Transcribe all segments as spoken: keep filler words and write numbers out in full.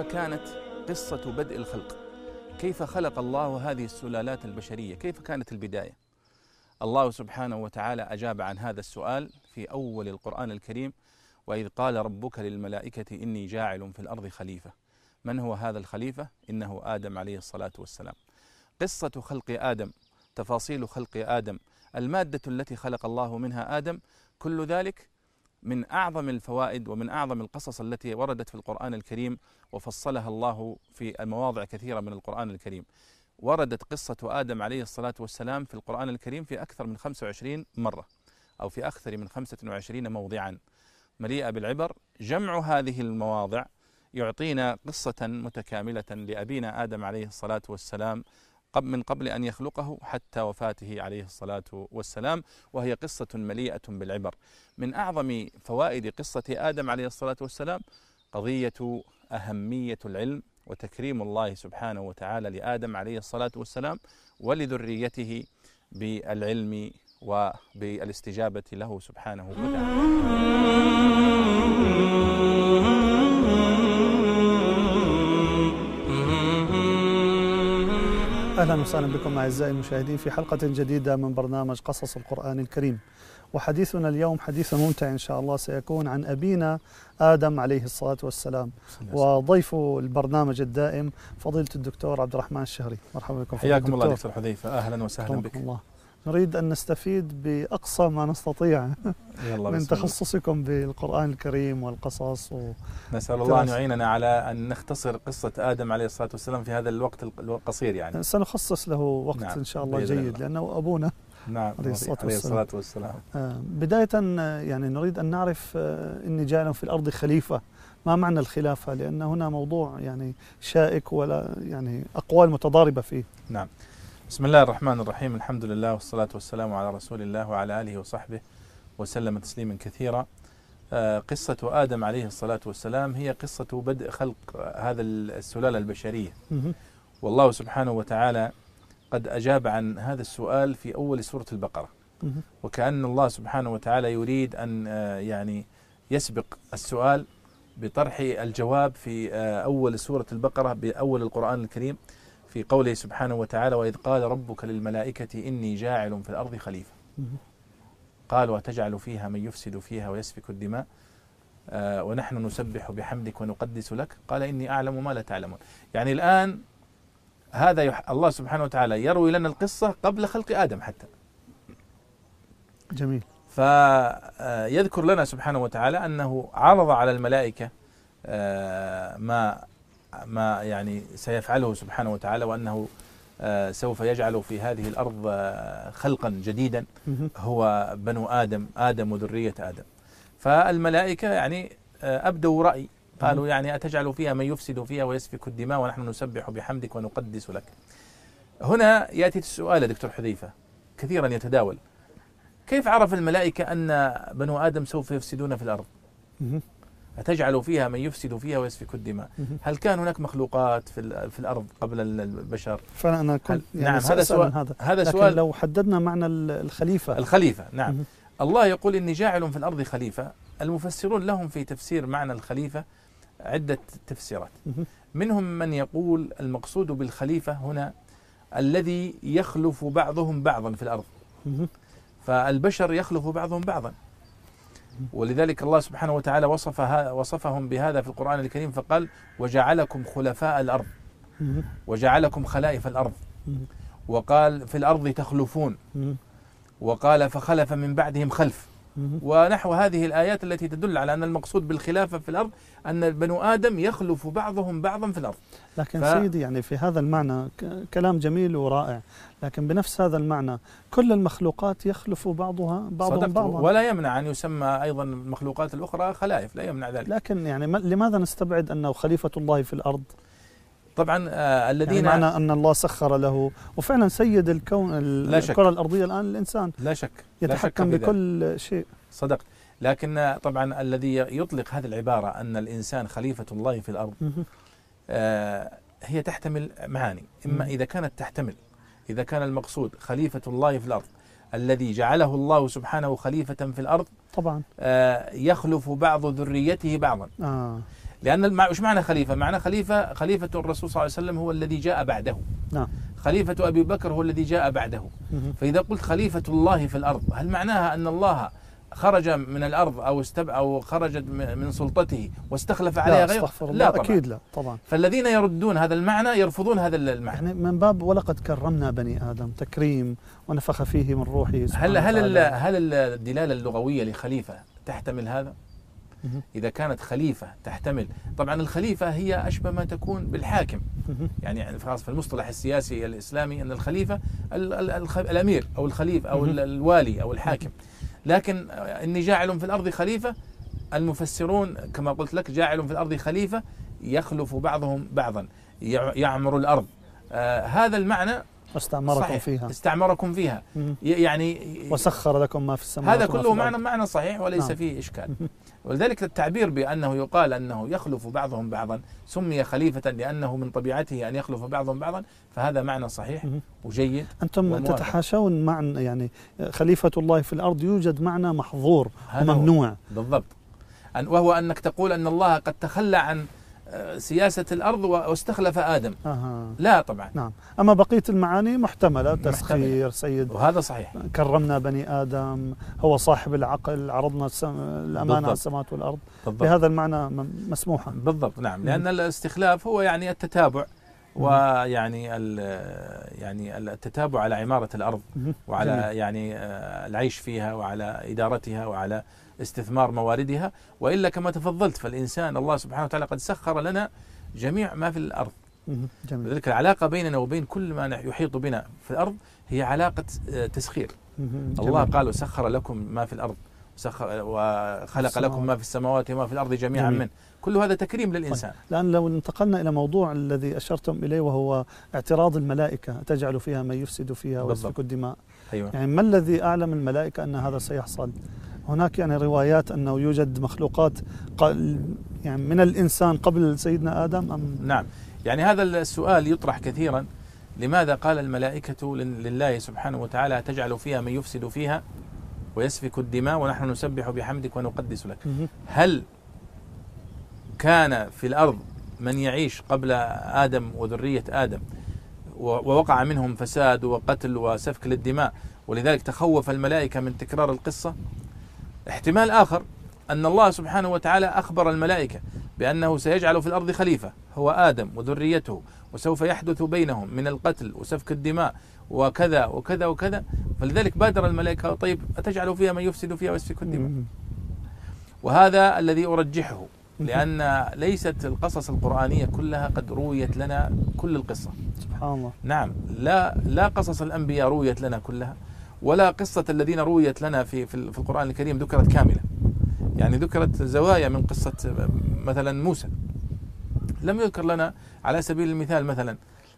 كانت قصة بدء الخلق؟ كيف خلق الله هذه السلالات البشرية؟ كيف كانت البداية؟ الله سبحانه وتعالى أجاب عن هذا السؤال في أول القرآن الكريم: وإذ قال ربك للملائكة إني جاعل في الأرض خليفة. من هو هذا الخليفة؟ إنه آدم عليه الصلاة والسلام. قصة خلق آدم، تفاصيل خلق آدم، المادة التي خلق الله منها آدم، كل ذلك من أعظم الفوائد ومن أعظم القصص التي وردت في القرآن الكريم، وفصلها الله في مواضع كثيرة من القرآن الكريم. وردت قصة آدم عليه الصلاة والسلام في القرآن الكريم في أكثر من خمسة وعشرين مرة، أو في أكثر من خمسة وعشرين موضعا، مليئة بالعبر. جمع هذه المواضع يعطينا قصة متكاملة لأبينا آدم عليه الصلاة والسلام من قبل أن يخلقه حتى وفاته عليه الصلاة والسلام، وهي قصة مليئة بالعبر. من أعظم فوائد قصة آدم عليه الصلاة والسلام قضية أهمية العلم وتكريم الله سبحانه وتعالى لآدم عليه الصلاة والسلام ولذريته بالعلم وبالاستجابة له سبحانه وتعالى. أهلا وسهلا بكم أعزائي المشاهدين في حلقة جديدة من برنامج قصص القرآن الكريم. وحديثنا اليوم حديث ممتع إن شاء الله، سيكون عن أبينا آدم عليه الصلاة والسلام، وضيف البرنامج الدائم فضيلة الدكتور عبد الرحمن الشهري. مرحبا بكم. حياكم الله دكتور حذيفة، أهلا وسهلا بك. الله. نريد أن نستفيد بأقصى ما نستطيع من تخصصكم بالقرآن الكريم والقصص و... نسأل الله أن يعيننا على أن نختصر قصة آدم عليه الصلاة والسلام في هذا الوقت القصير. يعني سنخصص له وقت نعم. إن شاء الله جيد الله. لأنه أبونا نعم عليه الصلاة والسلام, عليه الصلاة والسلام. آه بداية يعني نريد أن نعرف آه إني جاعل في الأرض خليفة. ما معنى الخلافة؟ لأن هنا موضوع يعني شائك ولا يعني أقوال متضاربة فيه. نعم. بسم الله الرحمن الرحيم، الحمد لله والصلاة والسلام على رسول الله وعلى آله وصحبه وسلم تسليما كثيرا. آه قصة آدم عليه الصلاة والسلام هي قصة بدء خلق هذا السلالة البشرية. والله سبحانه وتعالى قد أجاب عن هذا السؤال في أول سورة البقرة، وكأن الله سبحانه وتعالى يريد أن آه يعني يسبق السؤال بطرح الجواب في آه أول سورة البقرة بأول القرآن الكريم، في قوله سبحانه وتعالى: وإذ قال ربك للملائكة إني جاعل في الأرض خليفة قالوا أتجعل فيها من يفسد فيها ويسفك الدماء آه ونحن نسبح بحمدك ونقدس لك قال إني أعلم ما لا تعلمون. يعني الآن هذا يح... الله سبحانه وتعالى يروي لنا القصة قبل خلق آدم حتى. جميل. فيذكر لنا سبحانه وتعالى أنه عرض على الملائكة آه ما ما يعني سيفعله سبحانه وتعالى، وأنه آه سوف يجعل في هذه الأرض آه خلقا جديدا هو بنو آدم آدم وذرية آدم. فالملائكة يعني آه أبدوا رأي، قالوا يعني أتجعل فيها من يفسد فيها ويسفك الدماء ونحن نسبح بحمدك ونقدس لك. هنا يأتي السؤال دكتور حذيفة كثيرا يتداول: كيف عرف الملائكة أن بنو آدم سوف يفسدون في الأرض؟ أتجعل فيها من يفسد فيها ويسفك الدماء. هل كان هناك مخلوقات في في الأرض قبل البشر؟ فأنا كنت يعني نعم هذا سؤال. هذا, هذا لكن سؤال. لو حددنا معنى الخليفة الخليفة نعم مه. الله يقول إني جاعل في الأرض خليفة. المفسرون لهم في تفسير معنى الخليفة عدة تفسيرات. مه. منهم من يقول المقصود بالخليفة هنا الذي يخلف بعضهم بعضا في الأرض. مه. فالبشر يخلف بعضهم بعضا، ولذلك الله سبحانه وتعالى وصفها وصفهم بهذا في القرآن الكريم فقال: وجعلكم خلفاء الأرض وجعلكم خلائف الأرض، وقال في الأرض تخلفون، وقال فخلف من بعدهم خلف، ونحو هذه الآيات التي تدل على أن المقصود بالخلافة في الأرض أن بنو آدم يخلف بعضهم بعضا في الأرض. لكن ف... سيدي يعني في هذا المعنى كلام جميل ورائع، لكن بنفس هذا المعنى كل المخلوقات يخلف بعضها بعضهم بعضا، ولا يمنع أن يسمى أيضا المخلوقات الأخرى خلائف، لا يمنع ذلك. لكن يعني لماذا نستبعد أنه خليفة الله في الأرض؟ طبعا آه الذين يعني معنى أن الله سخر له، وفعلا سيد الكون الكرة الأرضية الآن الإنسان، لا شك يتحكم لا شك بكل شيء. صدقت. لكن طبعا الذي يطلق هذه العبارة أن الإنسان خليفة الله في الأرض آه هي تحتمل معاني. إما إذا كانت تحتمل إذا كان المقصود خليفة الله في الأرض الذي جعله الله سبحانه خليفة في الأرض طبعا آه يخلف بعض ذريته بعضا. آه. لأن وش معنى خليفة؟ معنى خليفة خليفة الرسول صلى الله عليه وسلم هو الذي جاء بعده. نعم. خليفة أبي بكر هو الذي جاء بعده. فإذا قلت خليفة الله في الأرض، هل معناها أن الله خرج من الأرض أو استب أو خرج من سلطته واستخلف عليها غيره؟ لا طبعا. أكيد لا طبعا. فالذين يردون هذا المعنى يرفضون هذا المعنى. يعني من باب ولقد كرمنا بني آدم، تكريم ونفخ فيه من روحه. هل هل هل الدلالة اللغوية لخليفة تحتمل هذا؟ إذا كانت خليفة تحتمل، طبعا الخليفة هي أشبه ما تكون بالحاكم. يعني خلاص في المصطلح السياسي الإسلامي أن الخليفة الأمير أو الخليفة أو الوالي أو الحاكم. لكن إني جاعل في الأرض خليفة، المفسرون كما قلت لك جاعل في الأرض خليفة يخلف بعضهم بعضا، يعمر الأرض. آه هذا المعنى استعمركم صحيح. فيها استعمركم فيها يعني وسخر لكم ما في السماوات. هذا كله معنى معنى صحيح وليس نعم. فيه إشكال. ولذلك التعبير بأنه يقال أنه يخلف بعضهم بعضا سمي خليفة لأنه من طبيعته أن يخلف بعضهم بعضا، فهذا معنى صحيح وجيد. أنتم وموافق. تتحاشون معنى يعني خليفة الله في الأرض يوجد معنى محظور وممنوع. بالضبط. وهو أنك تقول أن الله قد تخلى عن سياسة الأرض واستخلف آدم. أه. لا طبعا. نعم. أما بقية المعاني محتملة، تسخير سيد، وهذا صحيح. كرمنا بني آدم، هو صاحب العقل، عرضنا الأمانة على السماوات والأرض. بالضبط. بهذا المعنى مسموحا. بالضبط. نعم. لأن الاستخلاف هو يعني التتابع، ويعني يعني التتابع على عمارة الأرض وعلى جميل. يعني العيش فيها وعلى إدارتها وعلى استثمار مواردها. وإلا كما تفضلت فالإنسان الله سبحانه وتعالى قد سخر لنا جميع ما في الأرض. لذلك العلاقة بيننا وبين كل ما يحيط بنا في الأرض هي علاقة تسخير. الله قال وسخر لكم ما في الأرض وخلق لكم ما في السماوات وما في الأرض جميعا منه. كل هذا تكريم للإنسان. الآن لو انتقلنا إلى موضوع الذي أشرتم إليه وهو اعتراض الملائكة، تجعل فيها من يفسد فيها ويسفك الدماء. أيوة. يعني ما الذي أعلم الملائكة أن هذا سيحصل؟ هناك يعني روايات أنه يوجد مخلوقات يعني من الإنسان قبل سيدنا آدم أم؟ نعم. يعني هذا السؤال يطرح كثيرا، لماذا قال الملائكة لله سبحانه وتعالى تجعل فيها من يفسد فيها ويسفك الدماء ونحن نسبح بحمدك ونقدس لك؟ هل كان في الأرض من يعيش قبل آدم وذرية آدم ووقع منهم فساد وقتل وسفك للدماء ولذلك تخوف الملائكة من تكرار القصة؟ احتمال آخر أن الله سبحانه وتعالى أخبر الملائكة بأنه سيجعل في الأرض خليفة هو آدم وذريته، وسوف يحدث بينهم من القتل وسفك الدماء وكذا وكذا وكذا، فلذلك بادر الملائكة طيب أتجعل فيها من يفسد فيها ويسفك الدماء؟ وهذا الذي أرجحه، لأن ليست القصص القرآنية كلها قد رويت لنا كل القصة. سبحان الله. نعم. لا لا قصص الأنبياء رويت لنا كلها، ولا قصة الذين رويت لنا في في القرآن الكريم ذكرت كاملة. يعني ذكرت زوايا من قصة مثلا موسى، لم يذكر لنا على سبيل المثال مثلا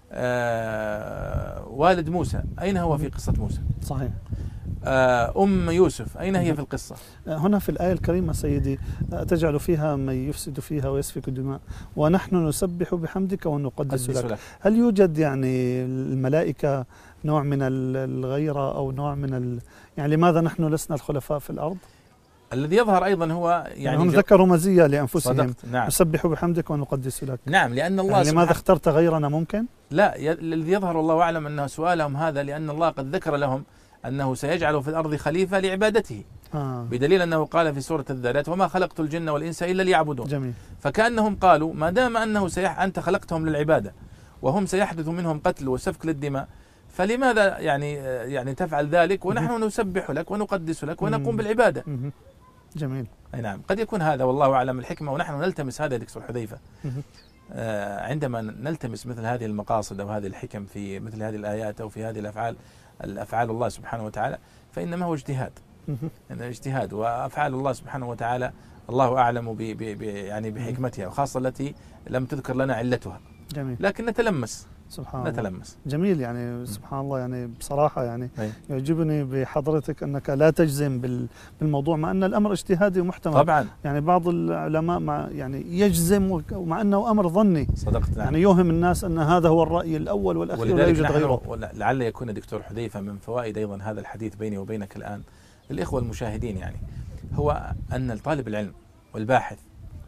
آه والد موسى أين هو في قصة موسى؟ صحيح. آه أم يوسف أين هي في القصة؟ هنا في الآية الكريمة سيدي تجعل فيها من يفسد فيها ويسفك الدماء ونحن نسبح بحمدك ونقدس لك. لك. هل يوجد يعني الملائكة نوع من الغيرة أو نوع من ال... يعني لماذا نحن لسنا الخلفاء في الأرض؟ الذي يظهر أيضا هو يعني, يعني هم ذكروا مزية لأنفسهم. نعم. نسبح بحمدك ونقدس لك. نعم. لأن الله يعني لماذا اخترت غيرنا ممكن؟ لا ي... الذي يظهر والله أعلم أن سؤالهم هذا لأن الله قد ذكر لهم أنه سيجعل في الأرض خليفة لعبادته. آه. بدليل أنه قال في سورة الذاريات وما خلقت الجن والإنس إلا ليعبدون. جميل. فكأنهم قالوا ما دام أنه سيح أنت خلقتهم للعبادة وهم سيحدث منهم قتل وسفك للدماء، فلماذا يعني يعني تفعل ذلك ونحن نسبح لك ونقدس لك ونقوم بالعبادة؟ جميل. أي نعم. قد يكون هذا والله أعلم الحكمة، ونحن نلتمس هذا يا دكتور حذيفة. آه عندما نلتمس مثل هذه المقاصد أو هذه الحكم في مثل هذه الآيات أو في هذه الأفعال الأفعال الله سبحانه وتعالى، فإنما هو اجتهاد. يعني اجتهاد، وأفعال الله سبحانه وتعالى الله أعلم ب ب يعني بحكمتها، وخاصة التي لم تذكر لنا علتها. جميل. لكن نتلمس. سبحان نتلمس. الله. جميل. يعني سبحان الله، يعني بصراحة يعني أي. يعجبني بحضرتك أنك لا تجزم بالموضوع مع أن الأمر اجتهادي ومحتمل. طبعا. يعني بعض العلماء مع يعني يجزم ومع أنه أمر ظني. صدقت. نعم. يعني يوهم الناس أن هذا هو الرأي الأول والأخير ولا يوجد غيره. لعل يكون دكتور حذيفة من فوائد أيضا هذا الحديث بيني وبينك الآن للإخوة المشاهدين، يعني هو أن الطالب العلم والباحث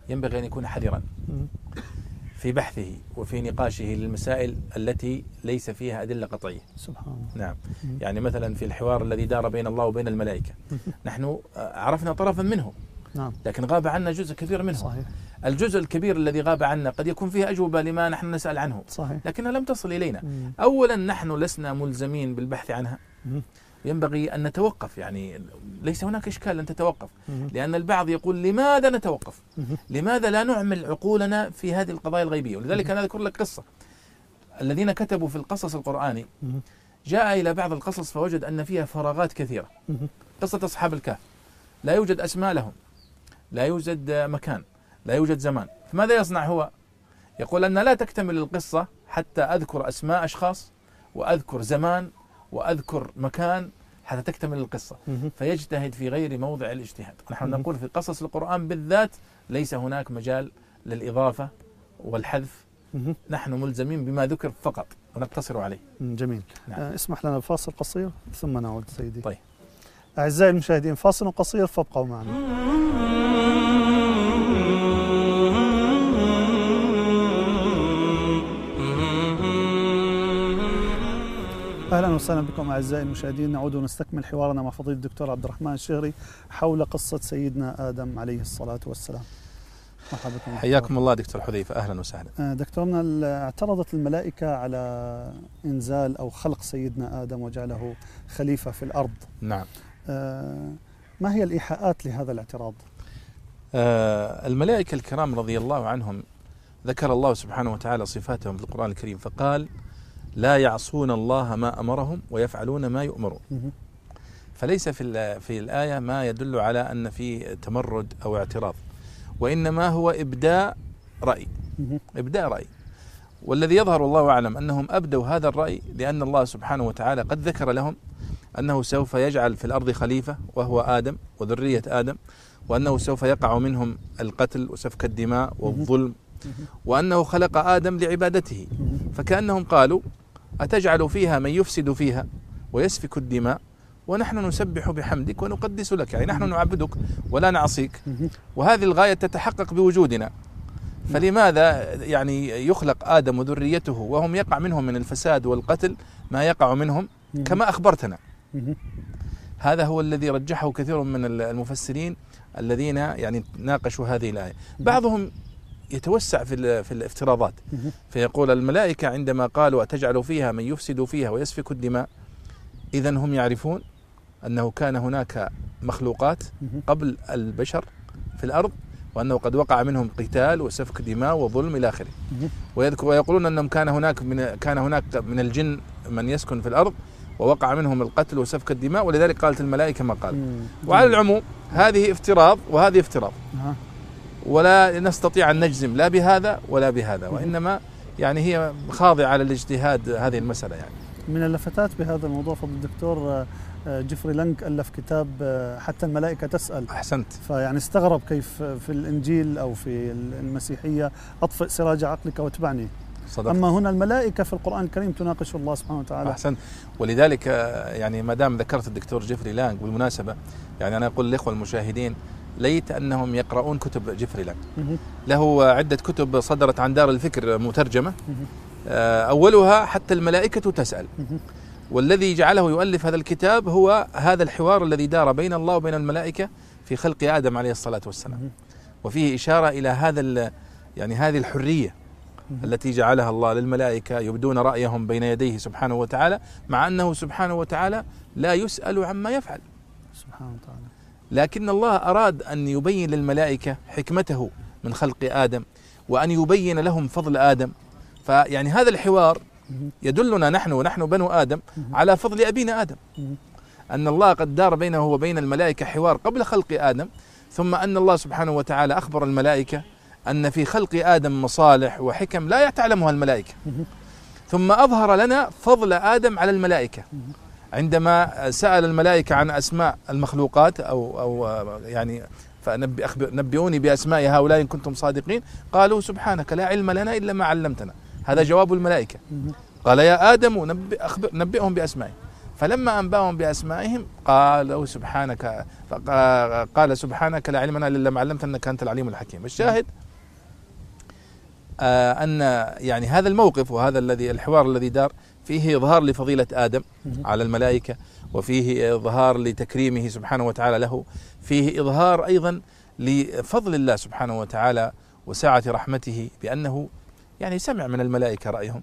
ينبغي أن يكون حذرا في بحثه وفي نقاشه للمسائل التي ليس فيها أدلة قطعية. سبحان الله. نعم. يعني مثلا في الحوار الذي دار بين الله وبين الملائكة نحن عرفنا طرفا منه، نعم، لكن غاب عنا جزء كبير منه. صحيح. الجزء الكبير الذي غاب عنا قد يكون فيه أجوبة لما نحن نسأل عنه، صحيح، لكنها لم تصل إلينا. مم. أولا نحن لسنا ملزمين بالبحث عنها، مم. ينبغي أن نتوقف، يعني ليس هناك إشكال أن تتوقف، مم. لأن البعض يقول لماذا نتوقف؟ مم. لماذا لا نعمل عقولنا في هذه القضايا الغيبية؟ ولذلك أنا أذكر لك قصة. الذين كتبوا في القصص القرآني مم. جاء إلى بعض القصص فوجد أن فيها فراغات كثيرة. مم. قصة أصحاب الكهف لا يوجد أسماء لهم، لا يوجد مكان، لا يوجد زمان، فماذا يصنع هو؟ يقول أن لا تكتمل القصة حتى أذكر أسماء أشخاص وأذكر زمان وأذكر مكان حتى تكتمل القصة. مم. فيجتهد في غير موضع الاجتهاد. نحن مم. نقول في قصص القرآن بالذات ليس هناك مجال للإضافة والحذف، مم. نحن ملزمين بما ذكر فقط ونقتصر عليه. جميل. نعم. آه، اسمح لنا بفاصل قصير ثم نعود سيدي. طيب. أعزائي المشاهدين، فاصل قصير فابقوا معنا. أهلا وسهلا بكم أعزائي المشاهدين، نعود ونستكمل حوارنا مع فضيلة الدكتور عبد الرحمن الشهري حول قصة سيدنا آدم عليه الصلاة والسلام. مرحبا بكم. حياكم الله دكتور حذيفة، أهلا وسهلا. آه، دكتورنا، اعترضت الملائكة على إنزال أو خلق سيدنا آدم وجعله خليفة في الأرض. نعم. آه، ما هي الإيحاءات لهذا الاعتراض؟ آه الملائكة الكرام رضي الله عنهم ذكر الله سبحانه وتعالى صفاتهم في القرآن الكريم فقال لا يعصون الله ما أمرهم ويفعلون ما يؤمرون. فليس في في الآية ما يدل على أن في تمرد أو اعتراض، وإنما هو إبداء رأي. إبداء رأي، والذي يظهر الله أعلم أنهم أبدوا هذا الرأي لأن الله سبحانه وتعالى قد ذكر لهم أنه سوف يجعل في الأرض خليفة وهو آدم وذرية آدم، وأنه سوف يقع منهم القتل وسفك الدماء والظلم، وأنه خلق آدم لعبادته. فكأنهم قالوا أتجعل فيها من يفسد فيها ويسفك الدماء ونحن نسبح بحمدك ونقدس لك، يعني نحن نعبدك ولا نعصيك، وهذه الغاية تتحقق بوجودنا، فلماذا يعني يخلق آدم وذريته وهم يقع منهم من الفساد والقتل ما يقع منهم كما أخبرتنا؟ هذا هو الذي رجحه كثير من المفسرين الذين يعني ناقشوا هذه الآية. بعضهم يتوسع في في الافتراضات فيقول الملائكة عندما قالوا أتجعل فيها من يفسد فيها ويسفك الدماء، إذن هم يعرفون أنه كان هناك مخلوقات قبل البشر في الأرض، وأنه قد وقع منهم قتال وسفك دماء وظلم إلى آخره، ويقولون أنهم كان هناك من كان هناك من الجن من يسكن في الأرض ووقع منهم القتل وسفك الدماء، ولذلك قالت الملائكة ما قال. وعلى العموم هذه افتراض وهذه افتراض، ولا نستطيع أن نجزم لا بهذا ولا بهذا، وإنما يعني هي خاضعة للاجتهاد هذه المسألة. يعني من اللفتات بهذا الموضوع فضل الدكتور جيفري لانج ألف كتاب حتى الملائكة تسأل. أحسنت. فيعني استغرب كيف في الإنجيل أو في المسيحية أطفئ سراج عقلك واتبعني، صدق. أما هنا الملائكة في القرآن الكريم تناقش الله سبحانه وتعالى. أحسنت. ولذلك يعني ما دام ذكرت الدكتور جيفري لانج بالمناسبة، يعني أنا أقول للإخوة المشاهدين ليت أنهم يقرؤون كتب جيفري لانج. له عدة كتب صدرت عن دار الفكر مترجمة، أولها حتى الملائكة تسأل، والذي جعله يؤلف هذا الكتاب هو هذا الحوار الذي دار بين الله وبين الملائكة في خلق آدم عليه الصلاة والسلام، وفيه إشارة إلى هذا يعني هذه الحرية التي جعلها الله للملائكة يبدون رأيهم بين يديه سبحانه وتعالى، مع أنه سبحانه وتعالى لا يسأل عما يفعل سبحانه وتعالى، لكن الله أراد أن يبين للملائكة حكمته من خلق آدم وأن يبين لهم فضل آدم. فيعني هذا الحوار يدلنا نحن ونحن بنو آدم على فضل أبينا آدم، أن الله قد دار بينه وبين الملائكة حوار قبل خلق آدم، ثم أن الله سبحانه وتعالى أخبر الملائكة أن في خلق آدم مصالح وحكم لا تعلمها الملائكة، ثم أظهر لنا فضل آدم على الملائكة عندما سأل الملائكة عن أسماء المخلوقات أو أو يعني فنبئوني بأسماء هؤلاء إن كنتم صادقين، قالوا سبحانك لا علم لنا إلا ما علمتنا. هذا جواب الملائكة. قال يا آدم نبئ نبئهم بأسمائهم، فلما أنبأهم بأسمائهم قالوا سبحانك قال سبحانك لا علم لنا إلا ما علمتنا إنك أنت العليم الحكيم. الشاهد آه أن يعني هذا الموقف وهذا الذي الحوار الذي دار فيه إظهار لفضيلة آدم على الملائكة، وفيه إظهار لتكريمه سبحانه وتعالى له، فيه إظهار أيضا لفضل الله سبحانه وتعالى وسعة رحمته بأنه يعني سمع من الملائكة رأيهم،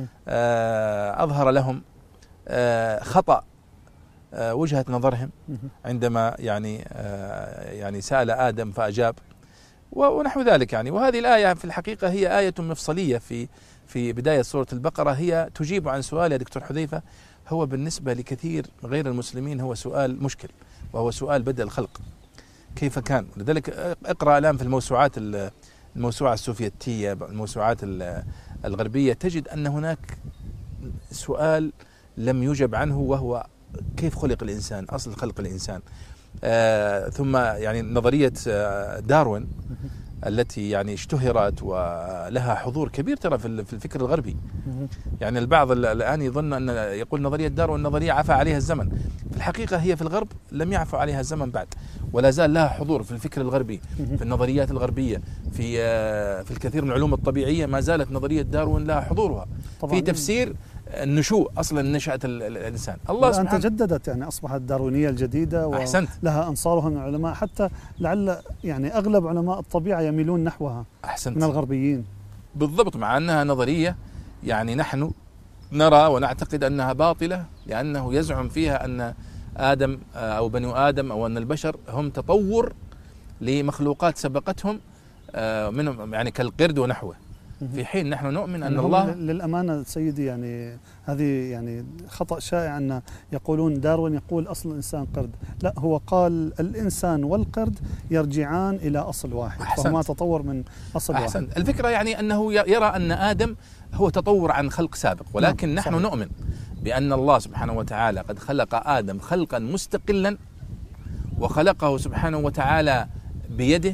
آه أظهر لهم آه خطأ آه وجهة نظرهم عندما يعني آه يعني سأل آدم فأجاب ونحو ذلك يعني. وهذه الآية في الحقيقة هي آية مفصلية في في بداية سورة البقرة، هي تجيب عن سؤال يا دكتور حذيفة هو بالنسبة لكثير غير المسلمين هو سؤال مشكل، وهو سؤال بدء الخلق كيف كان. لذلك اقرأ الآن في الموسوعات الموسوعة السوفيتية الموسوعات الغربية تجد أن هناك سؤال لم يجب عنه، وهو كيف خلق الإنسان، أصل خلق الإنسان. آه ثم يعني نظرية آه داروين التي يعني اشتهرت ولها حضور كبير ترى في الفكر الغربي. يعني البعض الآن يظن أن يقول نظرية داروين نظرية عفى عليها الزمن، في الحقيقة هي في الغرب لم يعفى عليها الزمن بعد، ولا زال لها حضور في الفكر الغربي، في النظريات الغربية، في في الكثير من العلوم الطبيعية ما زالت نظرية داروين لها حضورها في تفسير النشوء أصلا نشأة الإنسان. الله سبحانه تجددت يعني أصبحت الداروينية الجديدة ولها أنصارها من العلماء، حتى لعل يعني أغلب علماء الطبيعة يميلون نحوها أحسنت. من الغربيين بالضبط، مع أنها نظرية يعني نحن نرى ونعتقد أنها باطلة، لأنه يزعم فيها أن آدم أو بنو آدم أو أن البشر هم تطور لمخلوقات سبقتهم منهم يعني كالقرد ونحوه، في حين نحن نؤمن أن الله للأمانة سيدي يعني هذه يعني خطأ شائع أن يقولون داروين يقول أصل الإنسان قرد، لا هو قال الإنسان والقرد يرجعان إلى أصل واحد، فهما تطور من أصل أحسن. واحد. الفكرة يعني أنه يرى أن آدم هو تطور عن خلق سابق، ولكن نعم. نحن صحيح. نؤمن بأن الله سبحانه وتعالى قد خلق آدم خلقا مستقلا، وخلقه سبحانه وتعالى بيده،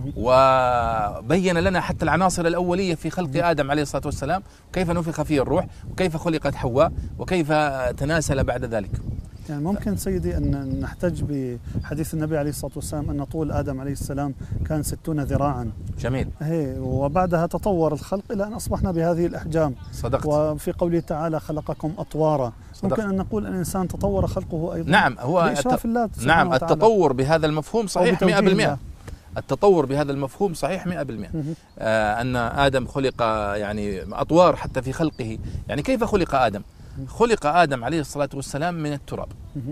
وبين لنا حتى العناصر الأولية في خلق آدم عليه الصلاة والسلام، كيف نفخ فيه الروح، وكيف خلقت حواء، وكيف تناسل بعد ذلك. يعني ممكن سيدي أن نحتج بحديث النبي عليه الصلاة والسلام أن طول آدم عليه السلام كان ستون ذراعا. جميل. هي وبعدها تطور الخلق إلى أن أصبحنا بهذه الأحجام. صدقت. وفي قوله تعالى خلقكم أطوارا. صدقت. ممكن أن نقول أن الإنسان تطور خلقه أيضا. نعم هو بإشراف الله نعم وتعالى. التطور بهذا المفهوم صحيح مئة بالمئة. التطور بهذا المفهوم صحيح مئة بالمئة. آه أن آدم خلق يعني أطوار حتى في خلقه. يعني كيف خلق آدم؟ خلق آدم عليه الصلاة والسلام من التراب.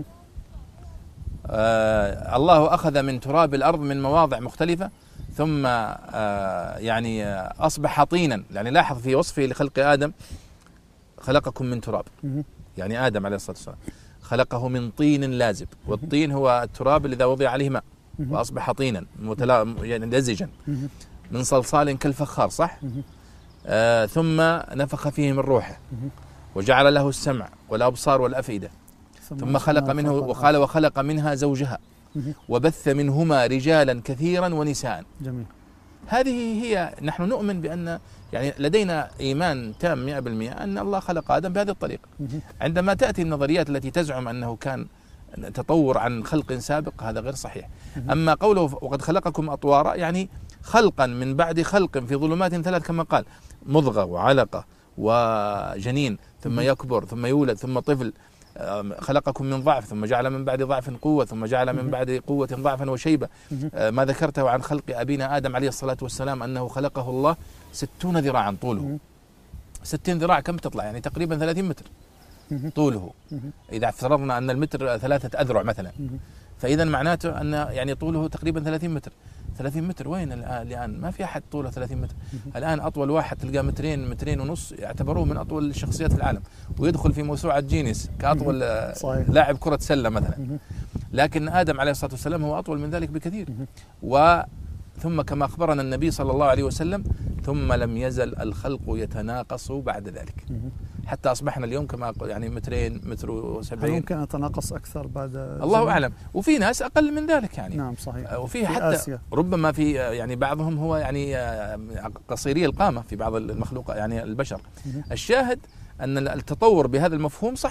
آه الله أخذ من تراب الأرض من مواضع مختلفة، ثم آه يعني آه أصبح طينا. يعني لاحظ في وصفه لخلق آدم خلقكم من تراب، يعني آدم عليه الصلاة والسلام خلقه من طين لازب، والطين هو التراب الذي وضع عليه ماء وأصبح طينا متلا... يعني لزجا، من صلصال كالفخار صح؟ آه ثم نفخ فيه من روحه وجعل له السمع والأبصار والأفئدة، ثم خلق منه وقال وخلق منها زوجها وبث منهما رجالا كثيرا ونساء. جميل. هذه هي نحن نؤمن بأن يعني لدينا إيمان تام مئة بالمئة أن الله خلق آدم بهذه الطريقة. عندما تأتي النظريات التي تزعم أنه كان تطور عن خلق سابق هذا غير صحيح. أما قوله وقد خلقكم أطوارا يعني خلقا من بعد خلق في ظلمات ثلاث كما قال، مضغة وعلقة وجنين ثم يكبر ثم يولد ثم طفل، خلقكم من ضعف ثم جعل من بعد ضعف قوة ثم جعل من بعد قوة ضعفا وشيبة. ما ذكرته عن خلق أبينا آدم عليه الصلاة والسلام أنه خلقه الله ستون ذراعا طوله. ستين ذراع كم تطلع؟ يعني تقريبا ثلاثين متر طوله، إذا افترضنا أن المتر ثلاثة أذرع مثلا، فإذا معناته أن يعني طوله تقريبا ثلاثين متر. ثلاثين متر وين الآن؟ ما في أحد طوله ثلاثين متر. الآن أطول واحد تلقى مترين مترين ونص، يعتبروه من أطول الشخصيات في العالم، ويدخل في موسوعة جينيس كأطول لاعب كرة سلة مثلا. لكن آدم عليه الصلاة والسلام هو أطول من ذلك بكثير. و ثم كما أخبرنا النبي صلى الله عليه وسلم ثم لم يزل الخلق يتناقص بعد ذلك حتى أصبحنا اليوم كما يعني مترين متر وسبعين. ممكن يتناقص أكثر بعد الله أعلم، وفي ناس أقل من ذلك يعني. نعم صحيح. وفي حتى آسيا. ربما في يعني بعضهم هو يعني قصيري القامة في بعض المخلوق يعني البشر. الشاهد أن التطور بهذا المفهوم صحيح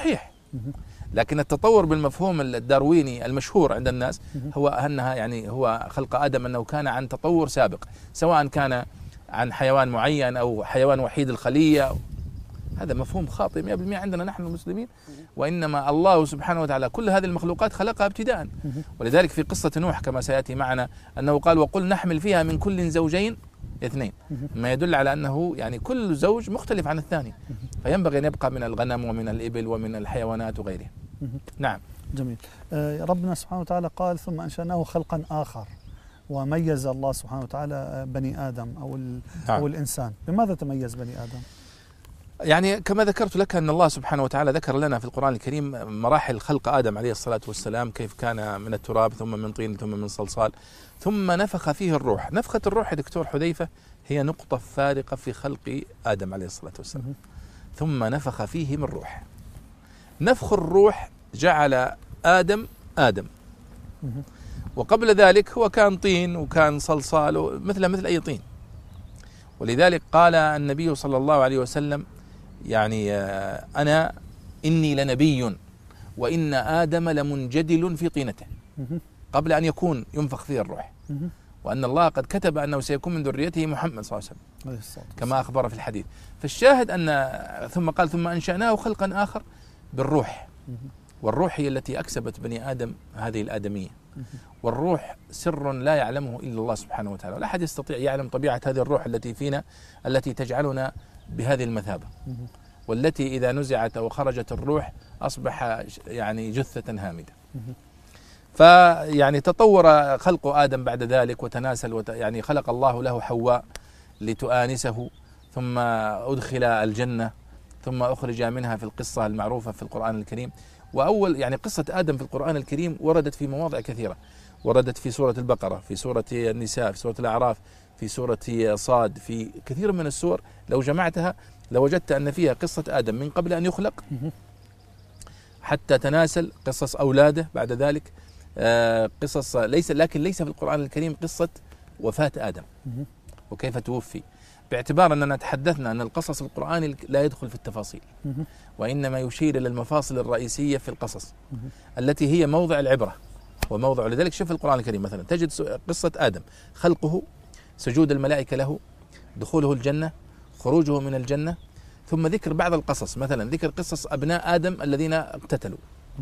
لكن التطور بالمفهوم الدارويني المشهور عند الناس هو أنها يعني هو خلق آدم أنه كان عن تطور سابق، سواء كان عن حيوان معين أو حيوان وحيد الخلية. هذا مفهوم خاطئ مئة بالمئة عندنا نحن المسلمين، وإنما الله سبحانه وتعالى كل هذه المخلوقات خلقها ابتداء. ولذلك في قصة نوح كما سيأتي معنا أنه قال وقل نحمل فيها من كل زوجين اثنين، ما يدل على أنه يعني كل زوج مختلف عن الثاني، فينبغي أن يبقى من الغنم ومن الإبل ومن الحيوانات وغيرها. نعم. جميل. ربنا سبحانه وتعالى قال ثم أنشأناه خلقا آخر، وميز الله سبحانه وتعالى بني آدم أو, نعم. أو الإنسان. بماذا تميز بني آدم؟ يعني كما ذكرت لك أن الله سبحانه وتعالى ذكر لنا في القرآن الكريم مراحل خلق آدم عليه الصلاة والسلام، كيف كان من التراب ثم من طين ثم من صلصال ثم نفخ فيه الروح. نفخة الروح يا دكتور حذيفة هي نقطة فارقة في خلق آدم عليه الصلاة والسلام. ثم نفخ فيه من روح. نفخ الروح جعل آدم آدم، وقبل ذلك هو كان طين وكان صلصال مثل مثل أي طين. ولذلك قال النبي صلى الله عليه وسلم يعني أنا إني لنبي وإن آدم لمنجدل في طينته، قبل أن يكون ينفخ فيه الروح، وأن الله قد كتب أنه سيكون من ذريته محمد صلى الله عليه وسلم كما أخبر في الحديث. فالشاهد أن ثم قال ثم أنشأناه خلقا آخر بالروح، والروح هي التي أكسبت بني آدم هذه الآدمية. والروح سر لا يعلمه إلا الله سبحانه وتعالى، ولا أحد يستطيع يعلم طبيعة هذه الروح التي فينا التي تجعلنا بهذه المثابة، والتي إذا نزعت أو خرجت الروح أصبح يعني جثة هامدة. فيعني تطور خلق آدم بعد ذلك وتناسل وت... يعني خلق الله له حواء لتؤانسه، ثم أدخل الجنة، ثم أخرج منها في القصة المعروفة في القرآن الكريم. وأول يعني قصة آدم في القرآن الكريم وردت في مواضع كثيرة، وردت في سورة البقرة، في سورة النساء، في سورة الأعراف، في سورة صاد، في كثير من السور لو جمعتها لوجدت أن فيها قصة آدم من قبل أن يخلق حتى تناسل، قصص أولاده بعد ذلك، قصص ليس لكن ليس في القرآن الكريم قصة وفاة آدم وكيف توفي، باعتبار أننا تحدثنا أن القصص القرآني لا يدخل في التفاصيل، وإنما يشير إلى المفاصل الرئيسية في القصص التي هي موضع العبرة وموضع. لذلك شوف القرآن الكريم مثلا تجد قصة آدم، خلقه، سجود الملائكة له، دخوله الجنة، خروجه من الجنة، ثم ذكر بعض القصص، مثلا ذكر قصص أبناء آدم الذين اقتتلوا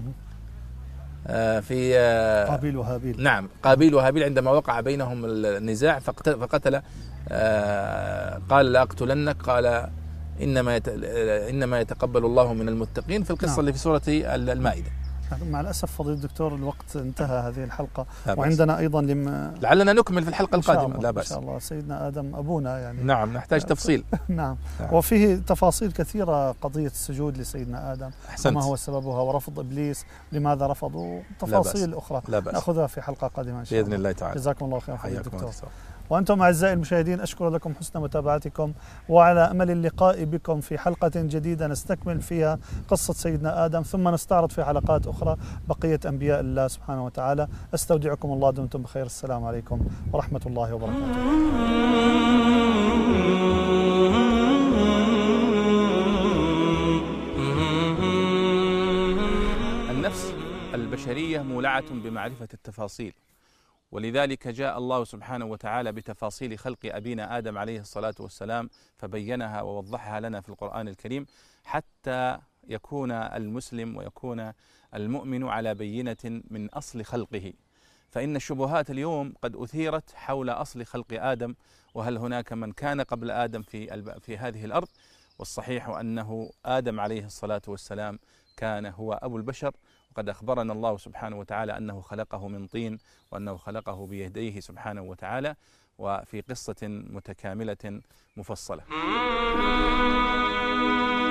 آه في آه قابيل وهابيل. نعم، قابيل وهابيل عندما وقع بينهم النزاع فقتل آه قال لأقتلنك، قال إنما يت... إنما يتقبل الله من المتقين، في القصة نعم. اللي في سورة المائدة. مع الأسف فضيلة الدكتور الوقت انتهى هذه الحلقة، وعندنا أيضا لم... لعلنا نكمل في الحلقة القادمة. لا بأس إن شاء الله. سيدنا آدم أبونا يعني نعم نحتاج تفصيل. نعم. نعم وفيه تفاصيل كثيرة، قضية السجود لسيدنا آدم أحسنت. وما هو سببها، ورفض إبليس لماذا رفضوا، تفاصيل أخرى نأخذها في حلقة قادمة إن شاء الله بإذن الله تعالى. جزاكم الله خيرا فضيلة الدكتور. وأنتم أعزائي المشاهدين أشكر لكم حسن متابعتكم، وعلى أمل اللقاء بكم في حلقة جديدة نستكمل فيها قصة سيدنا آدم، ثم نستعرض في حلقات أخرى بقية أنبياء الله سبحانه وتعالى. أستودعكم الله، دمتم بخير. السلام عليكم ورحمة الله وبركاته. النفس البشرية مولعة بمعرفة التفاصيل، ولذلك جاء الله سبحانه وتعالى بتفاصيل خلق أبينا آدم عليه الصلاة والسلام فبينها ووضحها لنا في القرآن الكريم، حتى يكون المسلم ويكون المؤمن على بينة من أصل خلقه. فإن الشبهات اليوم قد أثيرت حول أصل خلق آدم، وهل هناك من كان قبل آدم في في هذه الأرض؟ والصحيح أنه آدم عليه الصلاة والسلام كان هو أبو البشر، وقد أخبرنا الله سبحانه وتعالى أنه خلقه من طين، وأنه خلقه بيديه سبحانه وتعالى، وفي قصة متكاملة مفصلة.